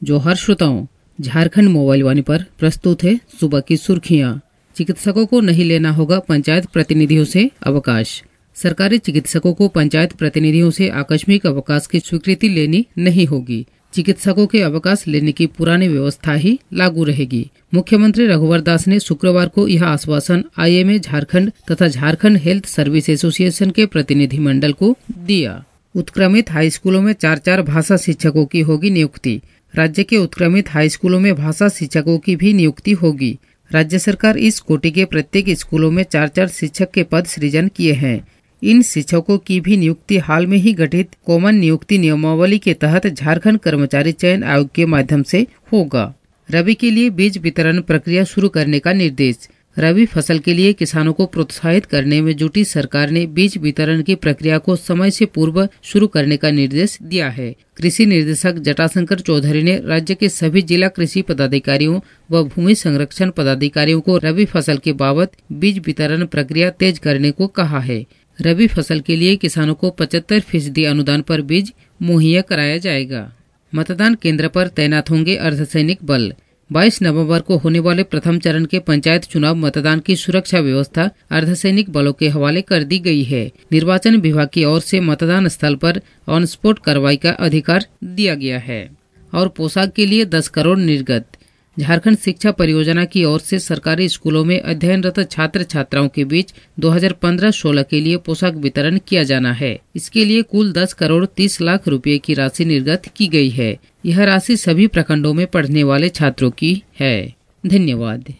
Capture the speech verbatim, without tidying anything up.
जोहार श्रोताओं, झारखंड मोबाइल वाणी पर प्रस्तुत है सुबह की सुर्खियां। चिकित्सकों को नहीं लेना होगा पंचायत प्रतिनिधियों से अवकाश। सरकारी चिकित्सकों को पंचायत प्रतिनिधियों से आकस्मिक अवकाश की स्वीकृति लेनी नहीं होगी। चिकित्सकों के अवकाश लेने की पुरानी व्यवस्था ही लागू रहेगी। मुख्यमंत्री रघुवर दास ने शुक्रवार को यह आश्वासन आई एम ए झारखंड तथा झारखंड हेल्थ सर्विस एसोसिएशन के प्रतिनिधि मंडल को दिया। उत्क्रमित हाई स्कूलों में चार चार भाषा शिक्षकों की होगी नियुक्ति। राज्य के उत्क्रमित हाई स्कूलों में भाषा शिक्षकों की भी नियुक्ति होगी। राज्य सरकार इस कोटि के प्रत्येक स्कूलों में चार चार शिक्षक के पद सृजन किए हैं। इन शिक्षकों की भी नियुक्ति हाल में ही गठित कॉमन नियुक्ति नियमावली के तहत झारखंड कर्मचारी चयन आयोग के माध्यम से होगा। रबी के लिए बीज वितरण प्रक्रिया शुरू करने का निर्देश। रबी फसल के लिए किसानों को प्रोत्साहित करने में जुटी सरकार ने बीज वितरण की प्रक्रिया को समय से पूर्व शुरू करने का निर्देश दिया है। कृषि निर्देशक जटाशंकर चौधरी ने राज्य के सभी जिला कृषि पदाधिकारियों व भूमि संरक्षण पदाधिकारियों को रबी फसल के बाबत बीज वितरण प्रक्रिया तेज करने को कहा है। रबी फसल के लिए किसानों को पचहत्तर फीसदी अनुदान पर बीज मुहैया कराया जाएगा। मतदान केंद्र पर तैनात होंगे अर्धसैनिक बल। बाईस नवंबर को होने वाले प्रथम चरण के पंचायत चुनाव मतदान की सुरक्षा व्यवस्था अर्धसैनिक बलों के हवाले कर दी गई है। निर्वाचन विभाग की ओर से मतदान स्थल पर ऑन स्पॉट कार्रवाई का अधिकार दिया गया है। और पोशाक के लिए दस करोड़ निर्गत। झारखंड शिक्षा परियोजना की ओर से सरकारी स्कूलों में अध्ययनरत छात्र छात्राओं के बीच दो हज़ार पंद्रह सोलह के लिए पोशाक वितरण किया जाना है। इसके लिए कुल दस करोड़ तीस लाख रुपए की राशि निर्गत की गई है। यह राशि सभी प्रखंडों में पढ़ने वाले छात्रों की है। धन्यवाद।